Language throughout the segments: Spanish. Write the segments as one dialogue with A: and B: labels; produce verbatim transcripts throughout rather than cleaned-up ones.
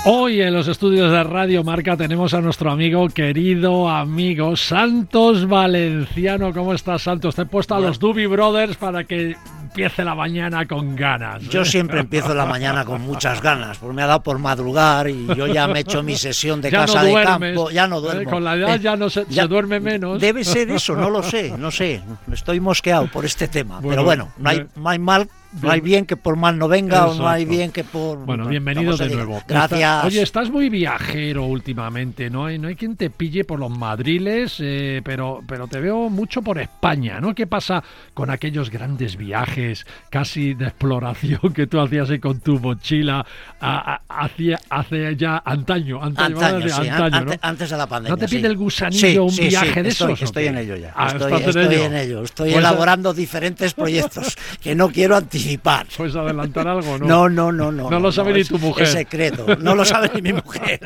A: Hoy en los estudios de Radio Marca tenemos a nuestro amigo, querido amigo Santos Valenciano. ¿Cómo estás, Santos? Te he puesto a los Doobie Brothers para que empiece la mañana con ganas, ¿eh?
B: Yo siempre empiezo la mañana con muchas ganas, porque me ha dado por madrugar y yo ya me he hecho mi sesión de
A: ya
B: casa
A: no
B: de
A: duermes,
B: campo. Ya no duermo.
A: ¿eh? Con la edad
B: eh,
A: ya no se,
B: ya,
A: se duerme menos.
B: Debe ser eso, no lo sé, no sé. Estoy mosqueado por este tema.
A: Bueno,
B: pero bueno, no hay, no hay mal. No hay bien que por mal no venga. Exacto. O no hay bien que por...
A: Bueno, bienvenido de nuevo.
B: Gracias.
A: Oye, estás muy viajero últimamente, ¿no? hay, no hay quien te pille por los madriles, eh, pero, pero te veo mucho por España, ¿no? ¿Qué pasa con aquellos grandes viajes casi de exploración que tú hacías ahí con tu mochila a, a, hacia, hace ya antaño? Antaño,
B: antaño, sí,
A: antaño,
B: antes,
A: ¿no?
B: antes de la pandemia.
A: ¿No te pide
B: sí.
A: el gusanillo
B: sí,
A: un
B: sí,
A: viaje
B: sí,
A: de
B: estoy,
A: esos?
B: Estoy en ello ya.
A: Ah,
B: estoy
A: en
B: estoy
A: ello.
B: en ello. Estoy
A: pues
B: elaborando a... diferentes proyectos que no quiero anticipar.
A: ¿Puedes adelantar algo, no?
B: No, no, no. No,
A: no, no lo sabe
B: no,
A: ni
B: es,
A: tu mujer.
B: Es secreto, no lo sabe ni mi mujer.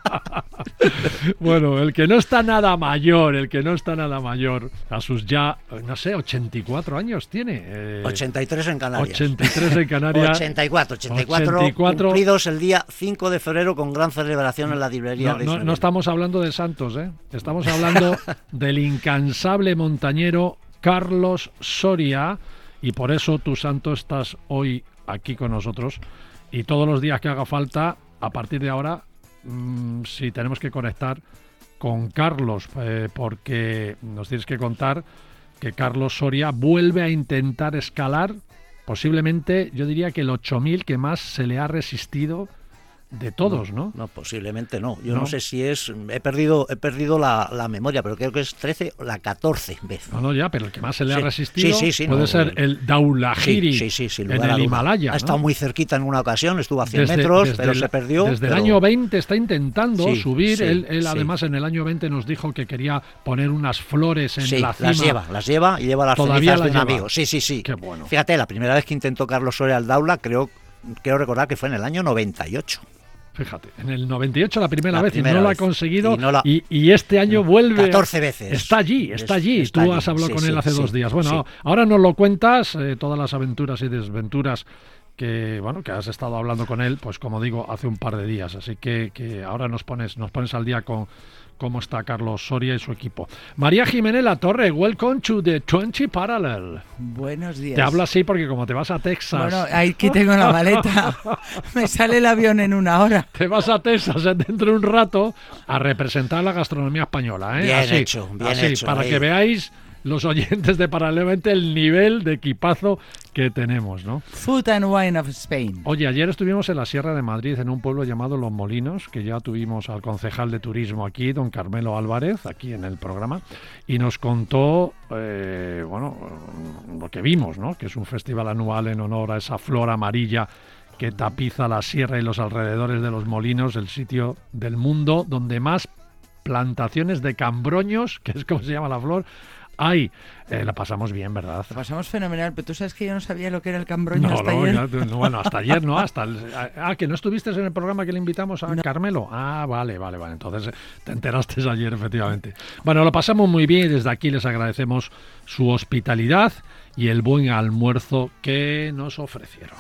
A: Bueno, el que no está nada mayor, el que no está nada mayor, a sus ya, no sé, ochenta y cuatro años tiene. Eh,
B: ochenta y tres en Canarias.
A: ochenta y tres en Canarias.
B: ochenta y cuatro, ochenta y cuatro,
A: ochenta y cuatro
B: cumplidos el día cinco de febrero con gran celebración en la librería.
A: No,
B: de
A: no, no estamos hablando de Santos, ¿eh? Estamos hablando del incansable montañero Carlos Soria, y por eso tú, Santos, estás hoy aquí con nosotros, y todos los días que haga falta, a partir de ahora, mmm, si tenemos que conectar con Carlos, eh, porque nos tienes que contar que Carlos Soria vuelve a intentar escalar, posiblemente, yo diría que el ocho mil que más se le ha resistido de todos, ¿no?
B: No, no posiblemente no. Yo
A: no.
B: no sé si es... He perdido he perdido la, la memoria, pero creo que es trece o la catorce vez.
A: No, no, ya, pero el que más se le
B: sí.
A: ha resistido
B: sí, sí, sí,
A: puede
B: no,
A: ser el Daulahiri,
B: sí, sí, sí,
A: en el Himalaya.
B: Ha estado
A: ¿no?
B: muy cerquita en una ocasión, estuvo a cien
A: desde,
B: metros,
A: desde
B: pero
A: el,
B: se perdió.
A: Desde
B: pero...
A: el año veinte está intentando
B: sí,
A: subir.
B: Sí,
A: él él
B: sí.
A: además en el año veinte nos dijo que quería poner unas flores en
B: sí,
A: la cima.
B: las lleva, las lleva y lleva las
A: Todavía
B: cenizas de un
A: lleva.
B: amigo. Sí, sí, sí.
A: Qué bueno.
B: Fíjate, la primera vez que intentó Carlos Soria al Daula, creo, creo recordar que fue en el año noventa y ocho.
A: Fíjate, en el noventa y ocho la primera
B: la
A: vez
B: primera
A: y no
B: vez.
A: la ha conseguido
B: y, no la...
A: y, y este año vuelve
B: catorce veces.
A: Está allí, está allí.
B: Es, está
A: Tú
B: allí.
A: has hablado
B: sí,
A: con él
B: sí,
A: hace
B: sí,
A: dos días. Bueno,
B: sí.
A: ahora nos lo cuentas, eh, todas las aventuras y desventuras que bueno que has estado hablando con él, pues como digo, hace un par de días. Así que, que ahora nos pones, nos pones al día con cómo está Carlos Soria y su equipo. María Jiménez La Torre, welcome to the veinte Parallel.
C: Buenos días.
A: Te hablo así porque como te vas a Texas...
C: Bueno, aquí tengo la maleta. Me sale el avión en una hora.
A: Te vas a Texas dentro de un rato a representar la gastronomía española, ¿eh?
B: Bien
A: así,
B: hecho, bien
A: así,
B: hecho.
A: Para
B: ahí.
A: que veáis los oyentes de Paralelamente el nivel de equipazo que tenemos, ¿no?
C: Food and Wine of Spain.
A: Oye, ayer estuvimos en la Sierra de Madrid, en un pueblo llamado Los Molinos, que ya tuvimos al concejal de turismo aquí, don Carmelo Álvarez, aquí en el programa, y nos contó, eh, bueno, lo que vimos, ¿no? Que es un festival anual en honor a esa flor amarilla que tapiza la sierra y los alrededores de Los Molinos, el sitio del mundo donde más plantaciones de cambroños, que es como se llama la flor, hay. Eh, la pasamos bien, ¿verdad?
C: La pasamos fenomenal, pero tú sabes que yo no sabía lo que era el cambroño
A: no,
C: hasta
A: no,
C: ayer.
A: Ya, no, bueno, hasta ayer no, hasta el, ah, que no estuviste en el programa que le invitamos a no. Carmelo. Ah, vale, vale, vale. Entonces te enteraste ayer, efectivamente. Bueno, lo pasamos muy bien y desde aquí les agradecemos su hospitalidad y el buen almuerzo que nos ofrecieron.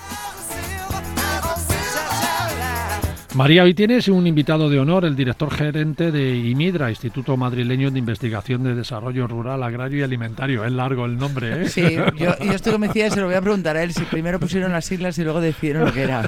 A: María, hoy tienes un invitado de honor, el director gerente de IMIDRA, Instituto Madrileño de Investigación de Desarrollo Rural, Agrario y Alimentario. Es largo el nombre, ¿eh?
C: Sí, yo, yo estoy convencida y se lo voy a preguntar a él, si primero pusieron las siglas y luego decidieron lo que era.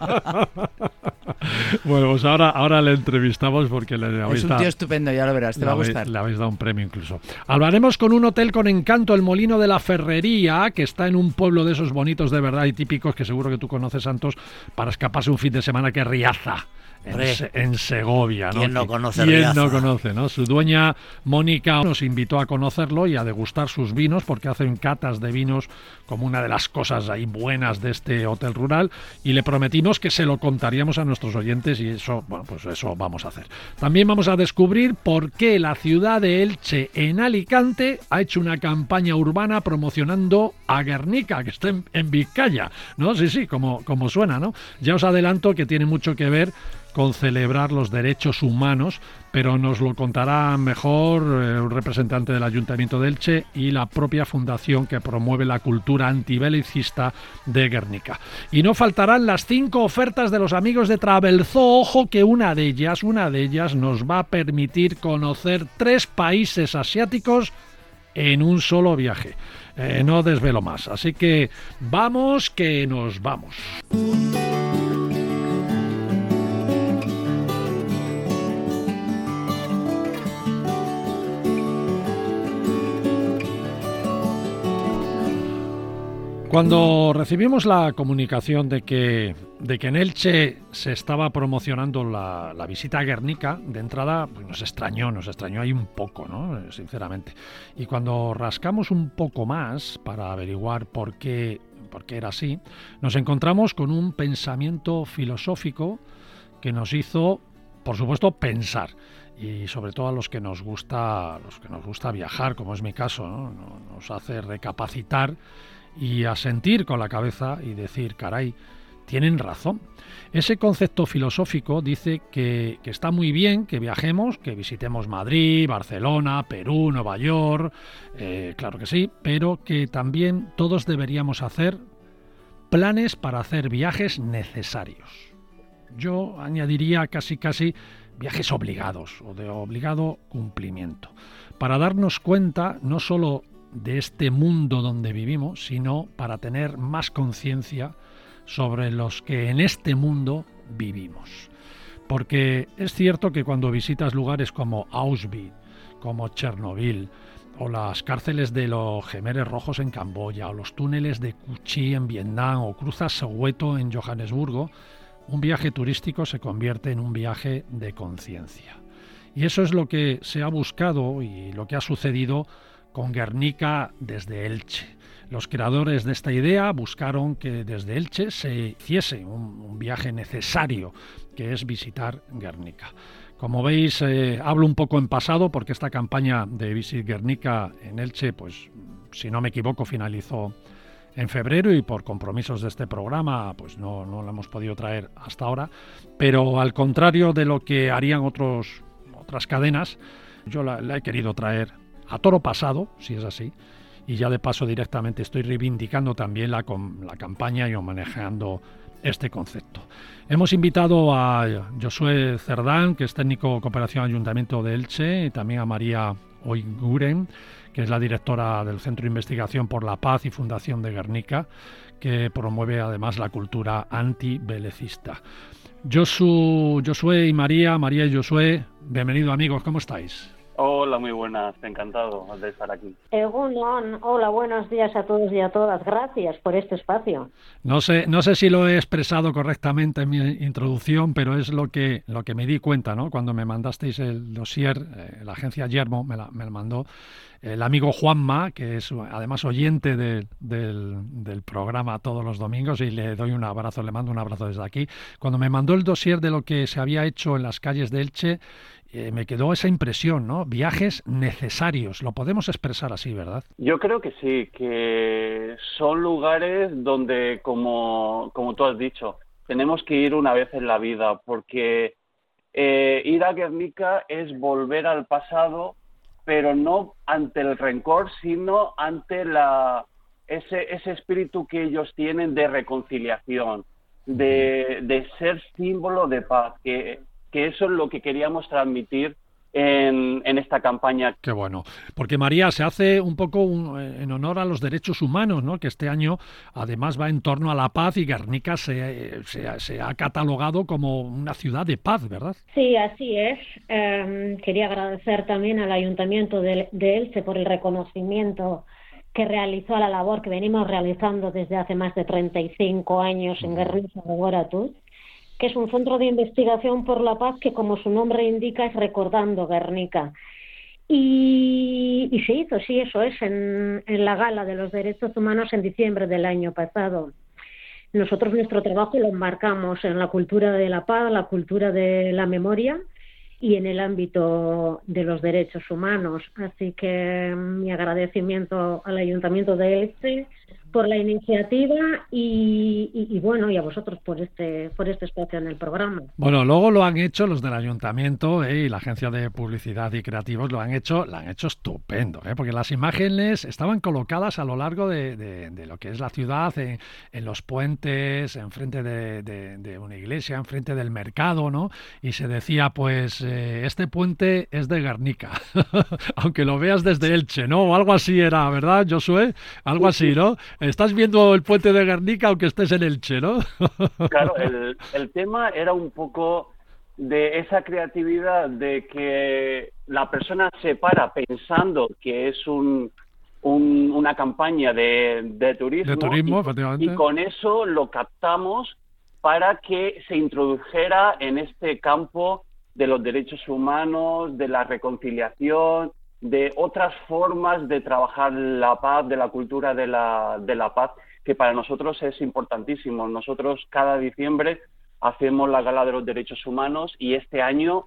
A: Bueno, pues ahora, ahora le entrevistamos porque le habéis
C: Es un
A: dado,
C: tío estupendo, ya lo verás, te va a gustar.
A: Le habéis dado un premio incluso. Hablaremos con un hotel con encanto, el Molino de la Ferrería, que está en un pueblo de esos bonitos de verdad y típicos que seguro que tú conoces, Santos, para escaparse un fin de semana, que es Riaza. En, Se, en Segovia, ¿no?
B: ¿Quién no conoce
A: ¿Quién
B: Riaza?
A: no conoce, ¿no? Su dueña Mónica nos invitó a conocerlo y a degustar sus vinos, porque hacen catas de vinos como una de las cosas ahí buenas de este hotel rural, y le prometimos que se lo contaríamos a nuestros oyentes y eso, bueno, pues eso vamos a hacer. También vamos a descubrir por qué la ciudad de Elche, en Alicante, ha hecho una campaña urbana promocionando a Guernica, que está en, en Vizcaya, ¿no? Sí, sí, como, como suena, ¿no? Ya os adelanto que tiene mucho que ver con celebrar los derechos humanos, pero nos lo contará mejor eh, un representante del Ayuntamiento de Elche y la propia fundación que promueve la cultura antibelicista de Guernica. Y no faltarán las cinco ofertas de los amigos de Travelzoo. Ojo que una de ellas, una de ellas nos va a permitir conocer tres países asiáticos en un solo viaje. Eh, no desvelo más, así que vamos que nos vamos. Cuando recibimos la comunicación de que, de que en Elche se estaba promocionando la, la visita a Guernica, de entrada pues nos extrañó, nos extrañó ahí un poco, ¿no? Sinceramente. Y cuando rascamos un poco más para averiguar por qué, por qué era así, nos encontramos con un pensamiento filosófico que nos hizo, por supuesto, pensar. Y sobre todo a los que nos gusta, los que nos gusta viajar, como es mi caso, ¿no? Nos hace recapacitar y asentir con la cabeza y decir, caray, tienen razón. Ese concepto filosófico dice que, que está muy bien que viajemos, que visitemos Madrid, Barcelona, Perú, Nueva York, eh, claro que sí, pero que también todos deberíamos hacer planes para hacer viajes necesarios. Yo añadiría casi casi viajes obligados o de obligado cumplimiento, para darnos cuenta no solo de este mundo donde vivimos, sino para tener más conciencia sobre los que en este mundo vivimos. Porque es cierto que cuando visitas lugares como Auschwitz, como Chernobyl, o las cárceles de los Jemeres Rojos en Camboya, o los túneles de Cu Chi en Vietnam, o cruzas Soweto en Johannesburgo, un viaje turístico se convierte en un viaje de conciencia. Y eso es lo que se ha buscado y lo que ha sucedido con Guernica desde Elche. Los creadores de esta idea buscaron que desde Elche se hiciese un, un viaje necesario, que es visitar Guernica. Como veis, eh, hablo un poco en pasado porque esta campaña de Visit Guernica en Elche, pues si no me equivoco, finalizó en febrero y por compromisos de este programa pues no, no la hemos podido traer hasta ahora. Pero al contrario de lo que harían otros, otras cadenas, yo la, la he querido traer a toro pasado, si es así, y ya de paso directamente estoy reivindicando también la, la campaña y manejando este concepto. Hemos invitado a Josué Cerdán, que es técnico de cooperación Ayuntamiento de Elche, y también a María Oiguren, que es la directora del Centro de Investigación por la Paz y Fundación de Guernica, que promueve además la cultura antibelicista. Josu, Josué y María, María y Josué, bienvenidos amigos, ¿cómo estáis?
D: Hola, muy buenas, encantado de estar aquí.
E: Egunon, hola, buenos días a todos y a todas, gracias por este espacio.
A: No sé, no sé si lo he expresado correctamente en mi introducción, pero es lo que lo que me di cuenta, ¿no? Cuando me mandasteis el dossier, eh, la agencia Yermo me, la, me lo mandó el amigo Juanma, que es además oyente de, del, del programa todos los domingos, y le doy un abrazo, le mando un abrazo desde aquí. Cuando me mandó el dossier de lo que se había hecho en las calles de Elche, Eh, me quedó esa impresión, ¿no? Viajes necesarios, lo podemos expresar así, ¿verdad?
D: Yo creo que sí, que son lugares donde, como, como tú has dicho, tenemos que ir una vez en la vida, porque eh, ir a Guernica es volver al pasado, pero no ante el rencor, sino ante la ese, ese espíritu que ellos tienen de reconciliación, de, de ser símbolo de paz, que que eso es lo que queríamos transmitir en, en esta campaña.
A: Qué bueno, porque María, se hace un poco un, en honor a los derechos humanos, ¿no? Que este año además va en torno a la paz y Guernica se, se, se ha catalogado como una ciudad de paz, ¿verdad?
E: Sí, así es. Eh, quería agradecer también al Ayuntamiento de, de Elche por el reconocimiento que realizó a la labor que venimos realizando desde hace más de treinta y cinco años en Guernica de Guaratú, que es un centro de investigación por la paz que, como su nombre indica, es Recordando Guernica. Y, y se hizo, sí, eso es, en, en la Gala de los Derechos Humanos en diciembre del año pasado. Nosotros nuestro trabajo lo enmarcamos en la cultura de la paz, la cultura de la memoria y en el ámbito de los derechos humanos. Así que mi agradecimiento al Ayuntamiento de Elche por la iniciativa y, y, y bueno, y a vosotros por este por este espacio en el programa.
A: Bueno, luego lo han hecho los del ayuntamiento ¿eh? y la agencia de publicidad y creativos lo han hecho, lo han hecho estupendo, ¿eh? porque las imágenes estaban colocadas a lo largo de, de, de lo que es la ciudad, en, en los puentes, enfrente de, de, de una iglesia, enfrente del mercado, ¿no? Y se decía, pues, eh, este puente es de Guernica, aunque lo veas desde Elche, ¿no? O algo así era, ¿verdad, Josué? Algo así, ¿no? Estás viendo el puente de Guernica aunque estés en Elche, ¿no?
D: Claro, el, el tema era un poco de esa creatividad de que la persona se para pensando que es un, un una campaña de, de turismo,
A: de turismo
D: y,
A: efectivamente.
D: y con eso lo captamos para que se introdujera en este campo de los derechos humanos, de la reconciliación, de otras formas de trabajar la paz, de la cultura de la, de la paz, que para nosotros es importantísimo. Nosotros cada diciembre hacemos la Gala de los Derechos Humanos y este año,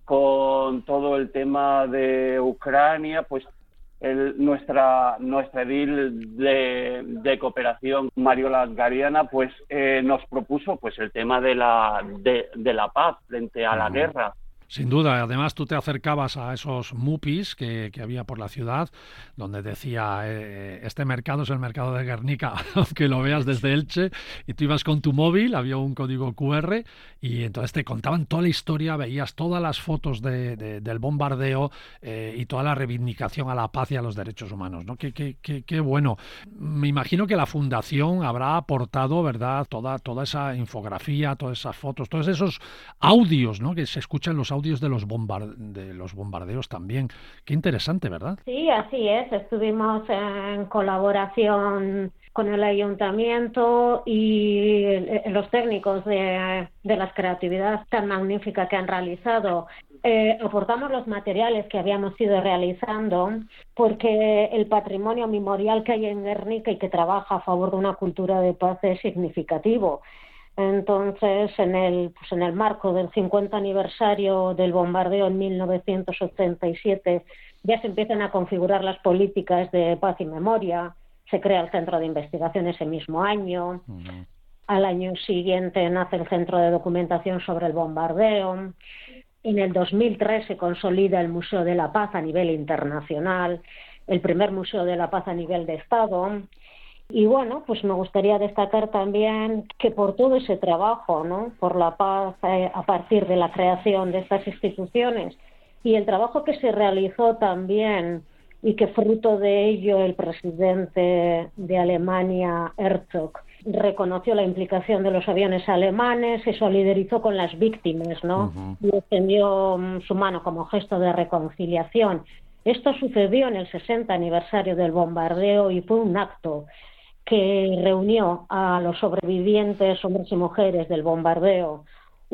D: con todo el tema de Ucrania, pues el, nuestra nuestra edil de, de cooperación, Mariola Gariana, pues eh, nos propuso pues el tema de la, de, de la paz frente a la uh-huh. guerra.
A: Sin duda, además tú te acercabas a esos mupis que, que había por la ciudad, donde decía, eh, este mercado es el mercado de Guernica, aunque lo veas desde Elche, y tú ibas con tu móvil, había un código cu erre, y entonces te contaban toda la historia, veías todas las fotos de, de, del bombardeo eh, y toda la reivindicación a la paz y a los derechos humanos, ¿no? Qué, qué, qué, qué bueno. Me imagino que la Fundación habrá aportado, ¿verdad?, toda, toda esa infografía, todas esas fotos, todos esos audios, ¿no?, que se escuchan los audios de los, bombar- de los bombardeos también. Qué interesante, ¿verdad?
E: Sí, así es. Estuvimos en colaboración con el ayuntamiento y los técnicos de, de las creatividades tan magníficas que han realizado. Eh, aportamos los materiales que habíamos ido realizando porque el patrimonio memorial que hay en Guernica y que trabaja a favor de una cultura de paz es significativo. Entonces, en el, pues en el marco del cincuenta aniversario del bombardeo en mil novecientos ochenta y siete, ya se empiezan a configurar las políticas de paz y memoria, se crea el Centro de Investigación ese mismo año, uh-huh. Al año siguiente nace el Centro de Documentación sobre el Bombardeo, en el dos mil tres se consolida el Museo de la Paz a nivel internacional, el primer Museo de la Paz a nivel de Estado. Y bueno, pues me gustaría destacar también que por todo ese trabajo, ¿no?, por la paz eh, a partir de la creación de estas instituciones y el trabajo que se realizó también y que fruto de ello el presidente de Alemania, Herzog, reconoció la implicación de los aviones alemanes, se solidarizó con las víctimas, ¿no?, uh-huh. y extendió um, su mano como gesto de reconciliación. Esto sucedió en el sesenta aniversario del bombardeo y fue un acto que reunió a los sobrevivientes, hombres y mujeres del bombardeo.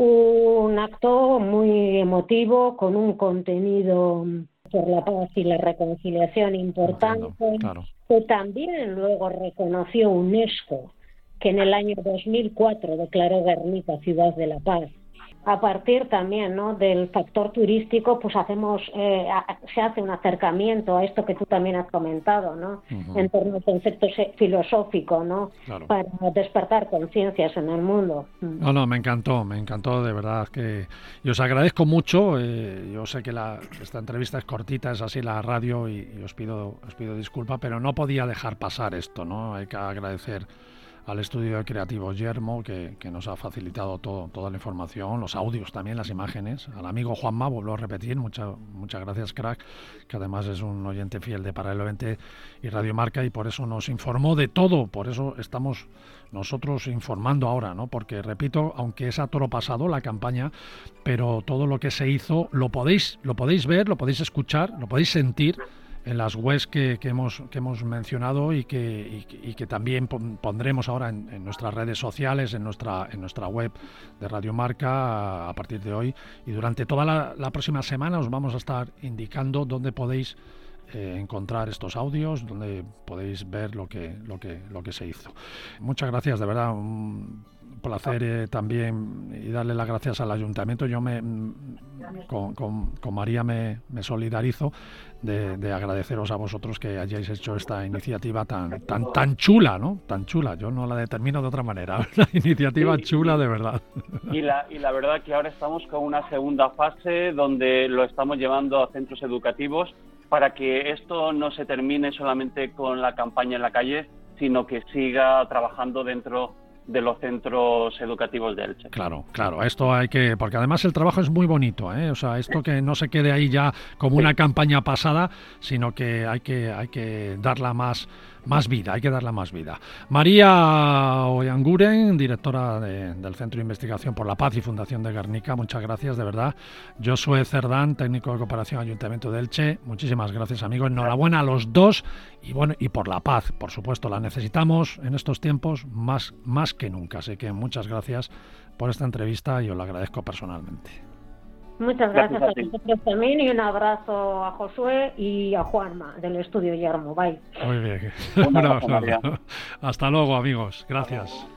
E: Un acto muy emotivo, con un contenido por la paz y la reconciliación importante,
A: Entiendo, claro.
E: que también luego reconoció UNESCO, que en el año dos mil cuatro declaró Guernica Ciudad de la Paz. A partir también, ¿no?, del factor turístico, pues hacemos eh, a, se hace un acercamiento a esto que tú también has comentado, ¿no?, uh-huh. en torno al concepto filosófico, ¿no?, claro. para despertar conciencias en el mundo.
A: No, no, me encantó, me encantó de verdad que y os agradezco mucho. Eh, yo sé que la, esta entrevista es cortita, es así la radio y, y os pido os pido disculpa, pero no podía dejar pasar esto, ¿no? Hay que agradecer al estudio de creativos Yermo, que, que nos ha facilitado todo, toda la información, los audios también, las imágenes. Al amigo Juanma, vuelvo a repetir, muchas muchas gracias, crack, que además es un oyente fiel de Paralelo veinte y Radio Marca, y por eso nos informó de todo. Por eso estamos nosotros informando ahora, ¿no? Porque, repito, aunque es a toro pasado la campaña, pero todo lo que se hizo lo podéis, lo podéis ver, lo podéis escuchar, lo podéis sentir en las webs que, que hemos que hemos mencionado y que, y, y que también pondremos ahora en, en nuestras redes sociales, en nuestra en nuestra web de Radio Marca a, a partir de hoy, y durante toda la, la próxima semana os vamos a estar indicando dónde podéis eh, encontrar estos audios, donde podéis ver lo que lo que lo que se hizo. Muchas gracias, de verdad, un placer eh, también, y darle las gracias al ayuntamiento. Yo me con, con, con María me, me solidarizo de, de agradeceros a vosotros que hayáis hecho esta iniciativa tan tan tan chula, ¿no? Tan chula, yo no la determino de otra manera, una iniciativa
D: Sí,
A: chula
D: y,
A: de verdad.
D: y, la, y la verdad que ahora estamos con una segunda fase donde lo estamos llevando a centros educativos para que esto no se termine solamente con la campaña en la calle, sino que siga trabajando dentro de los centros educativos de Elche.
A: Claro, claro, esto hay que, porque además el trabajo es muy bonito, ¿eh? O sea, esto que no se quede ahí ya como una campaña pasada, sino que hay que hay que darla más más vida, hay que darla más vida. María Oyanguren, directora de, del Centro de Investigación por la Paz y Fundación de Guernica, muchas gracias, de verdad. Josué Cerdán, técnico de cooperación Ayuntamiento de Elche, muchísimas gracias, amigo. Enhorabuena a los dos y bueno, y por la paz, por supuesto, la necesitamos en estos tiempos más más que nunca. Así que muchas gracias por esta entrevista y os la agradezco personalmente.
E: Muchas gracias,
D: Gracias a
E: a vosotros también y un abrazo a Josué y a Juanma del estudio Yermo. Bye.
A: Muy bien.
D: Un abrazo,
A: Bueno,
D: María.
A: hasta luego, amigos. Gracias.